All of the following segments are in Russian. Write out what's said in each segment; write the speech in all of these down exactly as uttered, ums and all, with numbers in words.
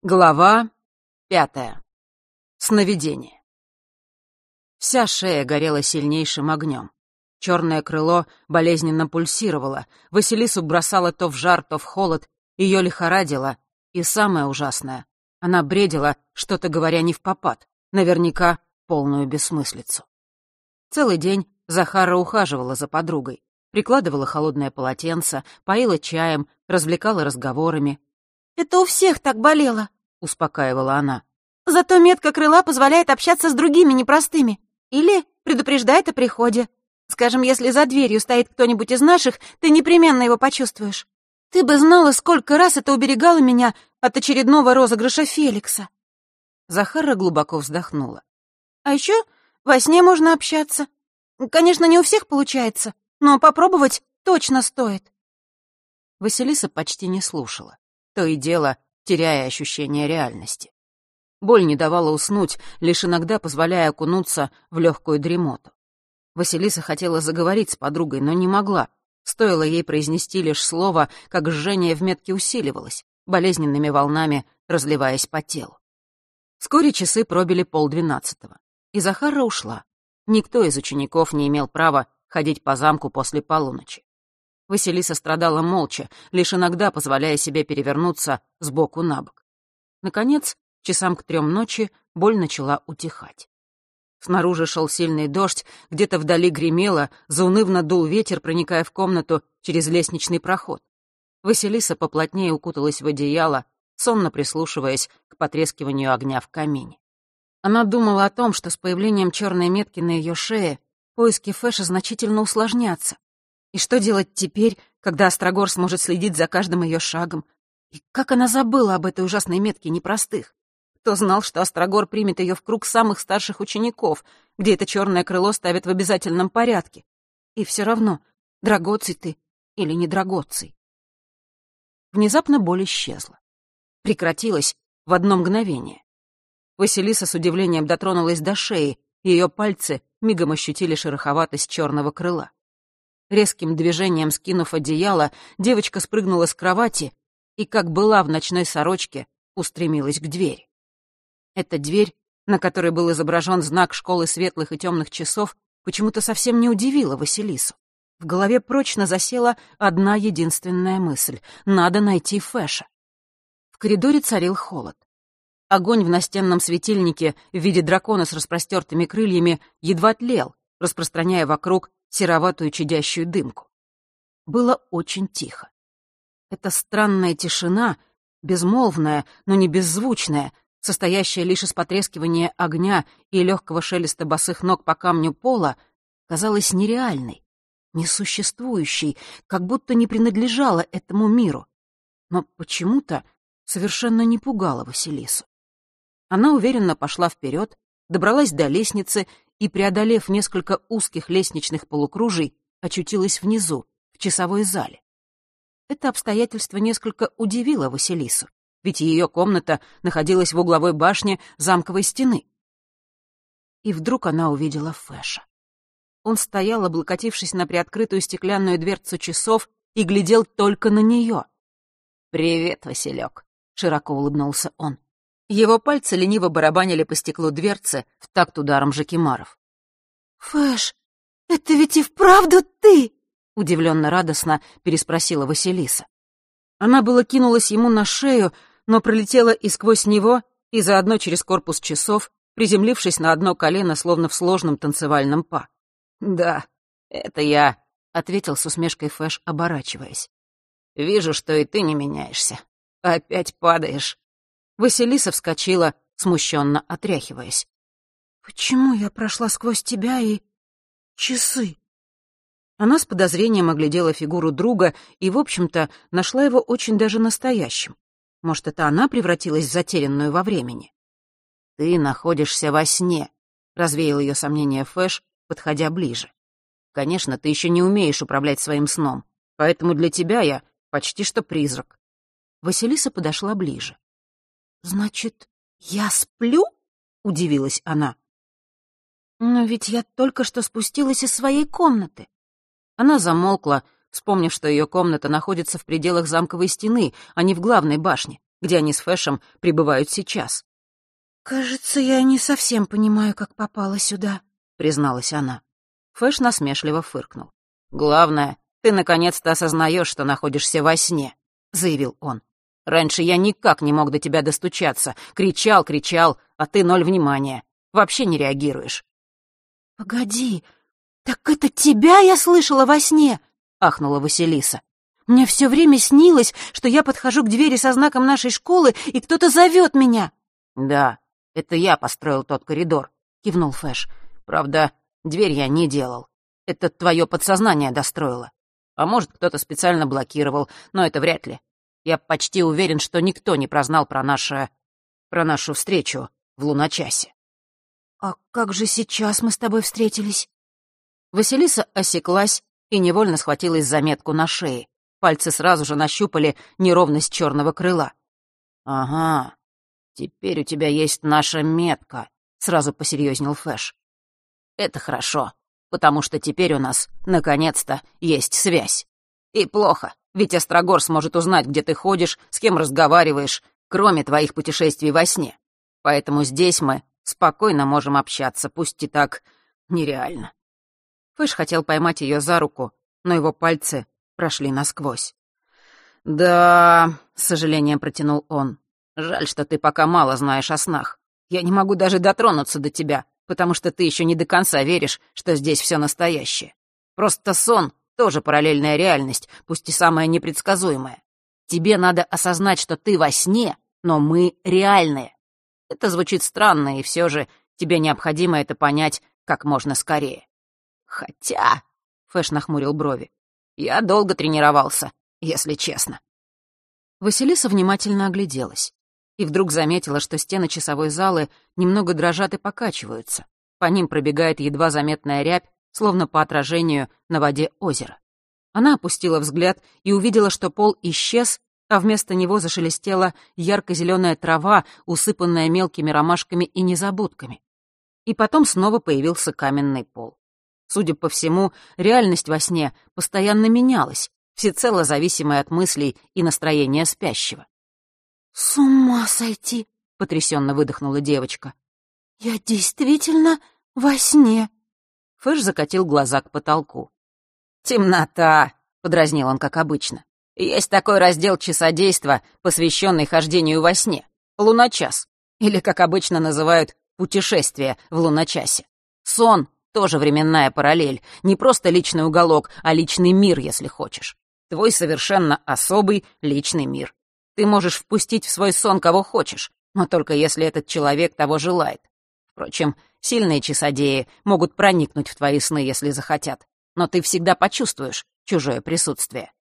Глава пятая. Сновидение. Вся шея горела сильнейшим огнем. Черное крыло болезненно пульсировало, Василису бросало то в жар, то в холод, ее лихорадило, и самое ужасное — она бредила, что-то говоря невпопад, наверняка полную бессмыслицу. Целый день Захара ухаживала за подругой, прикладывала холодное полотенце, поила чаем, развлекала разговорами. «Это у всех так болело», — успокаивала она. «Зато метка крыла позволяет общаться с другими непростыми. Или предупреждает о приходе. Скажем, если за дверью стоит кто-нибудь из наших, ты непременно его почувствуешь. Ты бы знала, сколько раз это уберегало меня от очередного розыгрыша Феликса». Захара глубоко вздохнула. «А еще во сне можно общаться. Конечно, не у всех получается, но попробовать точно стоит». Василиса почти не слушала, то и дело теряя ощущение реальности. Боль не давала уснуть, лишь иногда позволяя окунуться в легкую дремоту. Василиса хотела заговорить с подругой, но не могла. Стоило ей произнести лишь слово, как жжение в метке усиливалось, болезненными волнами разливаясь по телу. Вскоре часы пробили полдвенадцатого, и Захара ушла. Никто из учеников не имел права ходить по замку после полуночи. Василиса страдала молча, лишь иногда позволяя себе перевернуться с боку на бок. Наконец, часам к трем ночи боль начала утихать. Снаружи шел сильный дождь, где-то вдали гремело, заунывно дул ветер, проникая в комнату через лестничный проход. Василиса поплотнее укуталась в одеяло, сонно прислушиваясь к потрескиванию огня в камине. Она думала о том, что с появлением черной метки на ее шее поиски Фэша значительно усложнятся. И что делать теперь, когда Острогор сможет следить за каждым ее шагом? И как она забыла об этой ужасной метке непростых? Кто знал, что Острогор примет ее в круг самых старших учеников, где это черное крыло ставят в обязательном порядке? И все равно, драгоций ты или не драгоций. Внезапно боль исчезла. Прекратилась в одно мгновение. Василиса с удивлением дотронулась до шеи, и ее пальцы мигом ощутили шероховатость черного крыла. Резким движением скинув одеяло, девочка спрыгнула с кровати и, как была в ночной сорочке, устремилась к двери. Эта дверь, на которой был изображен знак школы светлых и темных часов, почему-то совсем не удивила Василису. В голове прочно засела одна единственная мысль — надо найти Фэша. В коридоре царил холод. Огонь в настенном светильнике в виде дракона с распростертыми крыльями едва тлел, распространяя вокруг сероватую чадящую дымку. Было очень тихо. Эта странная тишина, безмолвная, но не беззвучная, состоящая лишь из потрескивания огня и легкого шелеста босых ног по камню пола, казалась нереальной, несуществующей, как будто не принадлежала этому миру, но почему-то совершенно не пугала Василису. Она уверенно пошла вперед, добралась до лестницы и, преодолев несколько узких лестничных полукружий, очутилась внизу, в часовой зале. Это обстоятельство несколько удивило Василису, ведь ее комната находилась в угловой башне замковой стены. И вдруг она увидела Фэша. Он стоял, облокотившись на приоткрытую стеклянную дверцу часов, и глядел только на нее. «Привет, Василек», — широко улыбнулся он. Его пальцы лениво барабанили по стеклу дверцы в такт ударом жакимаров. «Фэш, это ведь и вправду ты?» — удивленно радостно переспросила Василиса. Она было кинулась ему на шею, но пролетела и сквозь него, и заодно через корпус часов, приземлившись на одно колено, словно в сложном танцевальном па. «Да, это я», — ответил с усмешкой Фэш, оборачиваясь. «Вижу, что и ты не меняешься. Опять падаешь». Василиса вскочила, смущенно отряхиваясь. «Почему я прошла сквозь тебя и... часы?» Она с подозрением оглядела фигуру друга и, в общем-то, нашла его очень даже настоящим. Может, это она превратилась в затерянную во времени? «Ты находишься во сне», — развеял ее сомнение Фэш, подходя ближе. «Конечно, ты еще не умеешь управлять своим сном, поэтому для тебя я почти что призрак». Василиса подошла ближе. «Значит, я сплю?» — удивилась она. «Но ведь я только что спустилась из своей комнаты». Она замолкла, вспомнив, что ее комната находится в пределах замковой стены, а не в главной башне, где они с Фэшем пребывают сейчас. «Кажется, я не совсем понимаю, как попала сюда», — призналась она. Фэш насмешливо фыркнул. «Главное, ты наконец-то осознаешь, что находишься во сне», — заявил он. «Раньше я никак не мог до тебя достучаться. Кричал, кричал, а ты ноль внимания. Вообще не реагируешь». «Погоди, так это тебя я слышала во сне?» — ахнула Василиса. «Мне все время снилось, что я подхожу к двери со знаком нашей школы, и кто-то зовет меня». «Да, это я построил тот коридор», — кивнул Фэш. «Правда, дверь я не делал. Это твое подсознание достроило. А может, кто-то специально блокировал, но это вряд ли. Я почти уверен, что никто не прознал про наше... про нашу встречу в луночасе». «А как же сейчас мы с тобой встретились?» Василиса осеклась и невольно схватилась за метку на шее. Пальцы сразу же нащупали неровность черного крыла. «Ага, теперь у тебя есть наша метка», — сразу посерьезнел Фэш. «Это хорошо, потому что теперь у нас, наконец-то, есть связь. И плохо, ведь Острогор сможет узнать, где ты ходишь, с кем разговариваешь, кроме твоих путешествий во сне. Поэтому здесь мы спокойно можем общаться, пусть и так нереально». Фэш хотел поймать ее за руку, но его пальцы прошли насквозь. «Да», — с сожалением протянул он, — «жаль, что ты пока мало знаешь о снах. Я не могу даже дотронуться до тебя, потому что ты еще не до конца веришь, что здесь все настоящее. Просто сон — тоже параллельная реальность, пусть и самая непредсказуемая. Тебе надо осознать, что ты во сне, но мы реальные. Это звучит странно, и все же тебе необходимо это понять как можно скорее. Хотя...» — Фэш нахмурил брови. «Я долго тренировался, если честно». Василиса внимательно огляделась и вдруг заметила, что стены часовой залы немного дрожат и покачиваются. По ним пробегает едва заметная рябь, словно по отражению на воде озера. Она опустила взгляд и увидела, что пол исчез, а вместо него зашелестела ярко-зеленая трава, усыпанная мелкими ромашками и незабудками. И потом снова появился каменный пол. Судя по всему, реальность во сне постоянно менялась, всецело зависимая от мыслей и настроения спящего. «С ума сойти!» — потрясенно выдохнула девочка. «Я действительно во сне!» Фэш закатил глаза к потолку. «Темнота!» — подразнил он, как обычно. «Есть такой раздел часодейства, посвященный хождению во сне. Луночас. Или, как обычно называют, путешествие в луночасе. Сон — тоже временная параллель. Не просто личный уголок, а личный мир, если хочешь. Твой совершенно особый личный мир. Ты можешь впустить в свой сон кого хочешь, но только если этот человек того желает. Впрочем, сильные часодеи могут проникнуть в твои сны, если захотят, но ты всегда почувствуешь чужое присутствие».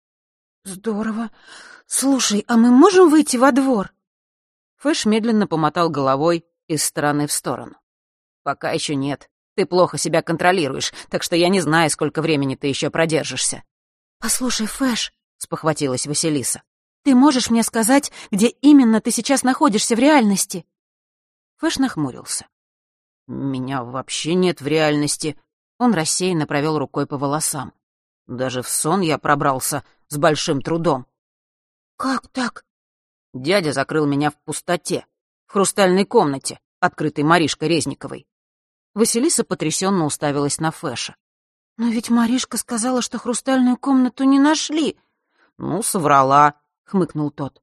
«Здорово. Слушай, а мы можем выйти во двор?» Фэш медленно помотал головой из стороны в сторону. «Пока еще нет. Ты плохо себя контролируешь, так что я не знаю, сколько времени ты еще продержишься». «Послушай, Фэш», — спохватилась Василиса, «ты можешь мне сказать, где именно ты сейчас находишься в реальности?» Фэш нахмурился. «Меня вообще нет в реальности». Он рассеянно провел рукой по волосам. «Даже в сон я пробрался с большим трудом». «Как так?» Дядя закрыл меня в пустоте, в хрустальной комнате, открытой Маришкой Резниковой. Василиса потрясенно уставилась на Фэша. «Но ведь Маришка сказала, что хрустальную комнату не нашли». «Ну, соврала», — хмыкнул тот.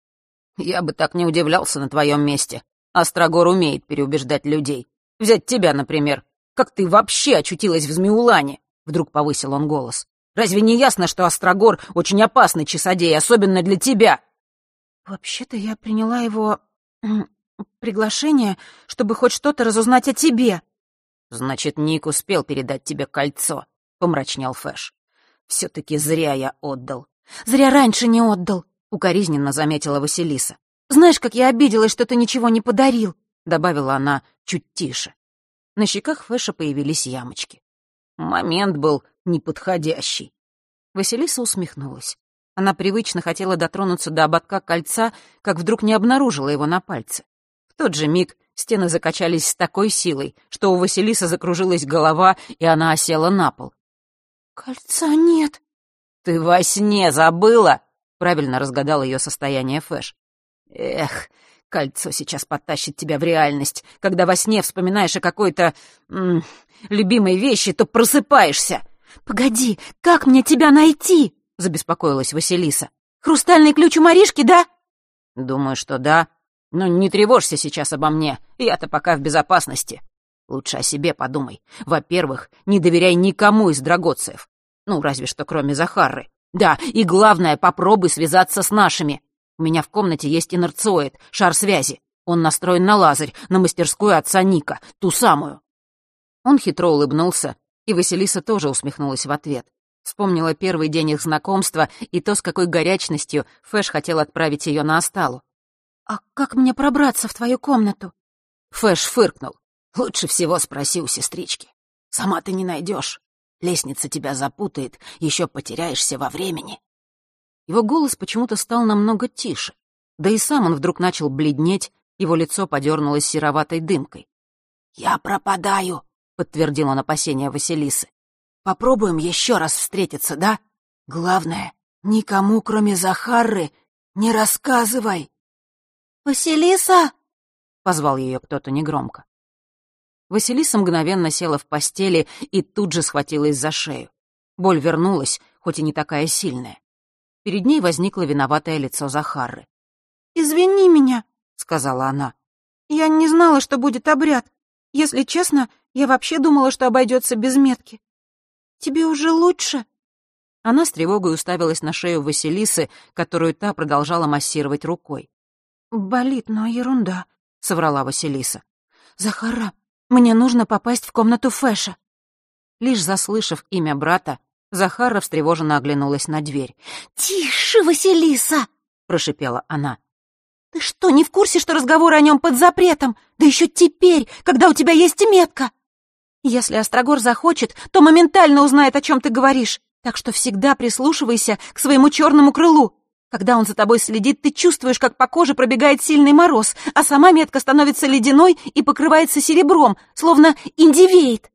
«Я бы так не удивлялся на твоем месте. Острогор умеет переубеждать людей. Взять тебя, например. Как ты вообще очутилась в Змеулане?» Вдруг повысил он голос. «Разве не ясно, что Острогор очень опасный часодей, особенно для тебя?» «Вообще-то я приняла его... приглашение, чтобы хоть что-то разузнать о тебе». «Значит, Ник успел передать тебе кольцо», — помрачнел Фэш. «Все-таки зря я отдал». «Зря раньше не отдал», — укоризненно заметила Василиса. «Знаешь, как я обиделась, что ты ничего не подарил», — добавила она чуть тише. На щеках Фэша появились ямочки. Момент был неподходящий. Василиса усмехнулась. Она привычно хотела дотронуться до ободка кольца, как вдруг не обнаружила его на пальце. В тот же миг стены закачались с такой силой, что у Василисы закружилась голова, и она осела на пол. «Кольца нет». «Ты во сне забыла?» — правильно разгадал ее состояние Фэш. Эх, кольцо сейчас подтащит тебя в реальность. Когда во сне вспоминаешь о какой-то м- любимой вещи, то просыпаешься. «Погоди, как мне тебя найти?» — забеспокоилась Василиса. «Хрустальный ключ у Маришки, да?» «Думаю, что да. Но не тревожься сейчас обо мне. Я-то пока в безопасности. Лучше о себе подумай. Во-первых, не доверяй никому из драгоцеев. Ну, разве что кроме Захары. Да, и главное, попробуй связаться с нашими. У меня в комнате есть инерциоид, шар связи. Он настроен на лазарь, на мастерскую отца Ника, ту самую». Он хитро улыбнулся, и Василиса тоже усмехнулась в ответ. Вспомнила первый день их знакомства и то, с какой горячностью Фэш хотел отправить ее на Асталу. «А как мне пробраться в твою комнату?» Фэш фыркнул. «Лучше всего спроси у сестрички. Сама ты не найдешь. Лестница тебя запутает, еще потеряешься во времени». Его голос почему-то стал намного тише. Да и сам он вдруг начал бледнеть, его лицо подернулось сероватой дымкой. «Я пропадаю», — подтвердил он опасения Василисы. «Попробуем еще раз встретиться, да? Главное, никому, кроме Захары, не рассказывай». «Василиса!» — позвал ее кто-то негромко. Василиса мгновенно села в постели и тут же схватилась за шею. Боль вернулась, хоть и не такая сильная. Перед ней возникло виноватое лицо Захары. «Извини меня», — сказала она. «Я не знала, что будет обряд. Если честно, я вообще думала, что обойдется без метки. Тебе уже лучше?» Она с тревогой уставилась на шею Василисы, которую та продолжала массировать рукой. «Болит, но ерунда», — соврала Василиса. «Захара, мне нужно попасть в комнату Фэша». Лишь заслышав имя брата, Захара встревоженно оглянулась на дверь. «Тише, Василиса!» — прошипела она. «Ты что, не в курсе, что разговоры о нем под запретом? Да еще теперь, когда у тебя есть метка! Если Острогор захочет, то моментально узнает, о чем ты говоришь, так что всегда прислушивайся к своему черному крылу. Когда он за тобой следит, ты чувствуешь, как по коже пробегает сильный мороз, а сама метка становится ледяной и покрывается серебром, словно индивеет.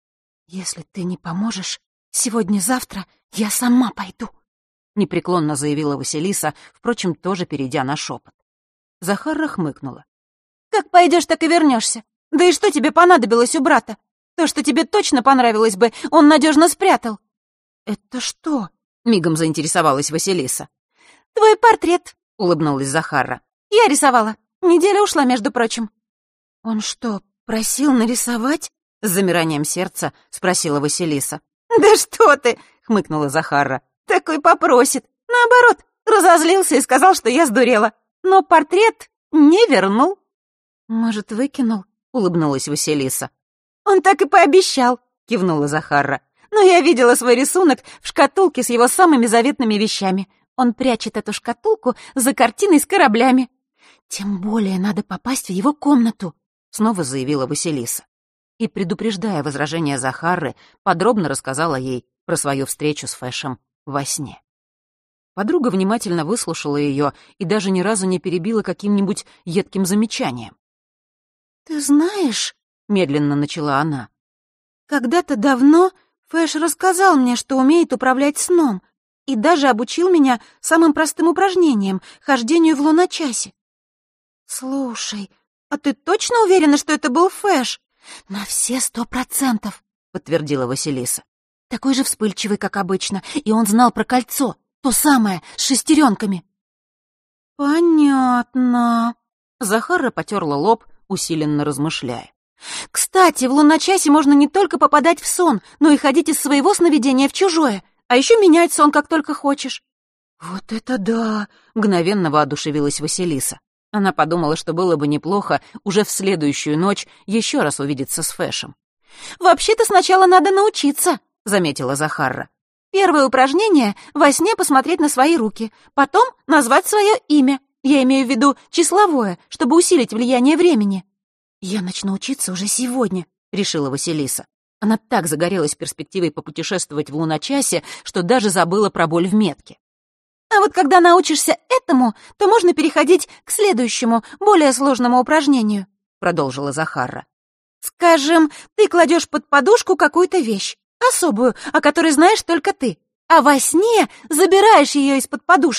Если ты не поможешь, сегодня-завтра я сама пойду», — непреклонно заявила Василиса, впрочем, тоже перейдя на шепот. Захара хмыкнула. «Как пойдешь, так и вернешься. Да и что тебе понадобилось у брата? То, что тебе точно понравилось бы, он надежно спрятал». «Это что?» — мигом заинтересовалась Василиса. «Твой портрет», — улыбнулась Захара. «Я рисовала. Неделя ушла, между прочим». «Он что, просил нарисовать?» — с замиранием сердца спросила Василиса. «Да что ты!» — хмыкнула Захара. «Такой попросит. Наоборот, разозлился и сказал, что я сдурела. Но портрет не вернул». «Может, выкинул?» — улыбнулась Василиса. «Он так и пообещал», — кивнула Захара. «Но я видела свой рисунок в шкатулке с его самыми заветными вещами. Он прячет эту шкатулку за картиной с кораблями». «Тем более надо попасть в его комнату», — снова заявила Василиса. И, предупреждая возражения Захары, подробно рассказала ей про свою встречу с Фэшем во сне. Подруга внимательно выслушала ее и даже ни разу не перебила каким-нибудь едким замечанием. «Ты знаешь», — медленно начала она, «когда-то давно Фэш рассказал мне, что умеет управлять сном, и даже обучил меня самым простым упражнениям — хождению в луночасе». «Слушай, а ты точно уверена, что это был Фэш?» «На все сто процентов», — подтвердила Василиса. «Такой же вспыльчивый, как обычно, и он знал про кольцо, то самое, с шестеренками». «Понятно». Захара потерла лоб, усиленно размышляя. «Кстати, в луночасе можно не только попадать в сон, но и ходить из своего сновидения в чужое, а еще менять сон, как только хочешь». «Вот это да!» — мгновенно воодушевилась Василиса. Она подумала, что было бы неплохо уже в следующую ночь еще раз увидеться с Фэшем. «Вообще-то сначала надо научиться», — заметила Захара. «Первое упражнение — во сне посмотреть на свои руки, потом назвать свое имя. Я имею в виду числовое, чтобы усилить влияние времени». «Я начну учиться уже сегодня», — решила Василиса. Она так загорелась перспективой попутешествовать в луночасе, что даже забыла про боль в метке. «А вот когда научишься этому, то можно переходить к следующему, более сложному упражнению», — продолжила Захара. «Скажем, ты кладешь под подушку какую-то вещь, особую, о которой знаешь только ты, а во сне забираешь ее из-под подушки.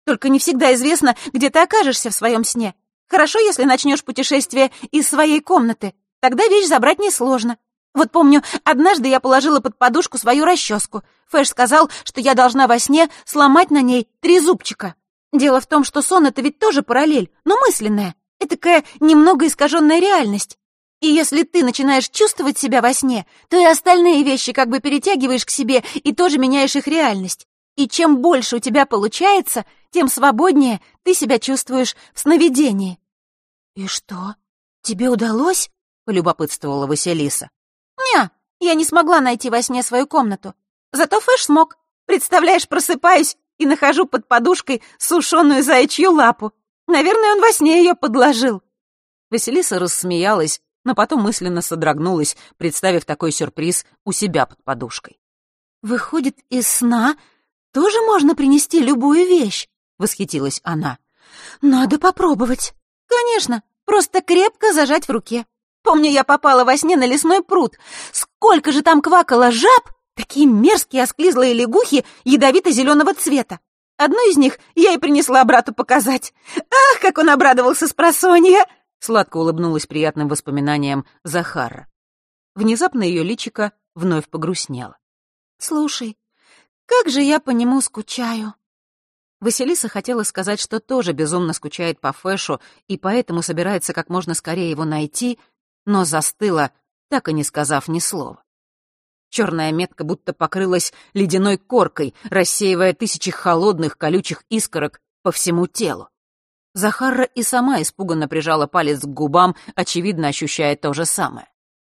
Только не всегда известно, где ты окажешься в своем сне. Хорошо, если начнешь путешествие из своей комнаты. Тогда вещь забрать несложно. Вот помню, однажды я положила под подушку свою расческу. Фэш сказал, что я должна во сне сломать на ней три зубчика. Дело в том, что сон — это ведь тоже параллель, но мысленная. Это такая немного искаженная реальность. И если ты начинаешь чувствовать себя во сне, то и остальные вещи как бы перетягиваешь к себе и тоже меняешь их реальность. И чем больше у тебя получается, тем свободнее ты себя чувствуешь в сновидении. «И что, тебе удалось?» — полюбопытствовала Василиса. «Не, я не смогла найти во сне свою комнату. Зато Фэш смог. Представляешь, просыпаюсь и нахожу под подушкой сушеную заячью лапу. Наверное, он во сне ее подложил». Василиса рассмеялась, но потом мысленно содрогнулась, представив такой сюрприз у себя под подушкой. «Выходит, из сна тоже можно принести любую вещь?» — восхитилась она. «Надо попробовать». «Конечно, просто крепко зажать в руке. Помню, я попала во сне на лесной пруд. Сколько же там квакало жаб! Такие мерзкие осклизлые лягухи ядовито-зеленого цвета. Одну из них я и принесла брату показать. Ах, как он обрадовался спросонья!» Сладко улыбнулась приятным воспоминаниям Захара. Внезапно ее личико вновь погрустнело. «Слушай, как же я по нему скучаю!» Василиса хотела сказать, что тоже безумно скучает по Фэшу и поэтому собирается как можно скорее его найти, но застыла, так и не сказав ни слова. Черная метка будто покрылась ледяной коркой, рассеивая тысячи холодных колючих искорок по всему телу. Захара и сама испуганно прижала палец к губам, очевидно ощущая то же самое.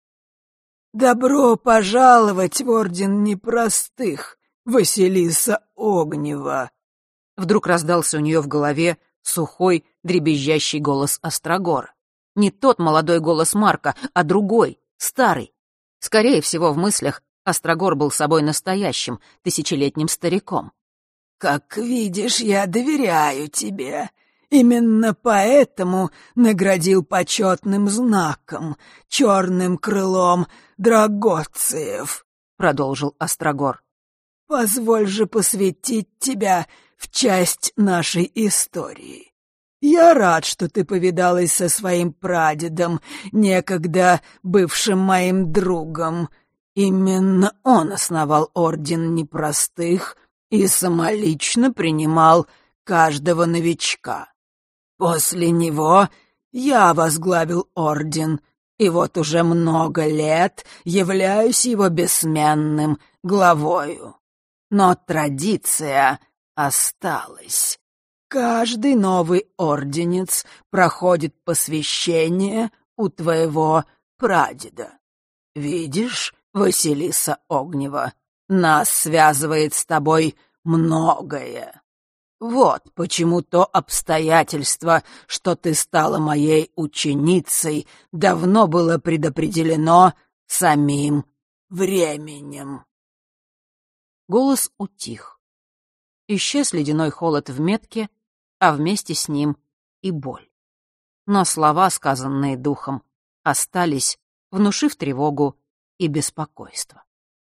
«Добро пожаловать в Орден Непростых, Василиса Огнева!» Вдруг раздался у нее в голове сухой, дребезжащий голос Острогора. Не тот молодой голос Марка, а другой, старый. Скорее всего, в мыслях Острогор был собой настоящим, тысячелетним стариком. «Как видишь, я доверяю тебе. Именно поэтому наградил почетным знаком, черным крылом Драгоциев», — продолжил Острогор. «Позволь же посвятить тебя в часть нашей истории. Я рад, что ты повидалась со своим прадедом, некогда бывшим моим другом. Именно он основал Орден Непростых и самолично принимал каждого новичка. После него я возглавил Орден, и вот уже много лет являюсь его бессменным главою. Но традиция осталась. Каждый новый орденец проходит посвящение у твоего прадеда. Видишь, Василиса Огнева, нас связывает с тобой многое. Вот почему то обстоятельство, что ты стала моей ученицей, давно было предопределено самим временем». Голос утих. Исчез ледяной холод в метке, а вместе с ним и боль. Но слова, сказанные духом, остались, внушив тревогу и беспокойство.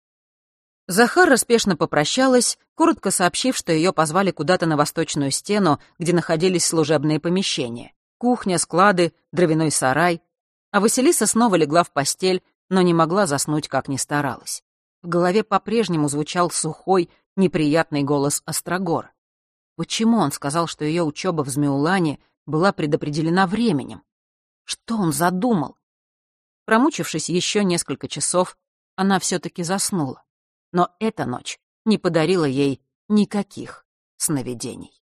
Захара спешно попрощалась, коротко сообщив, что ее позвали куда-то на восточную стену, где находились служебные помещения. Кухня, склады, дровяной сарай. А Василиса снова легла в постель, но не могла заснуть, как ни старалась. В голове по-прежнему звучал сухой, неприятный голос Острогора. Почему он сказал, что ее учеба в Змеулане была предопределена временем? Что он задумал? Промучившись еще несколько часов, она все-таки заснула. Но эта ночь не подарила ей никаких сновидений.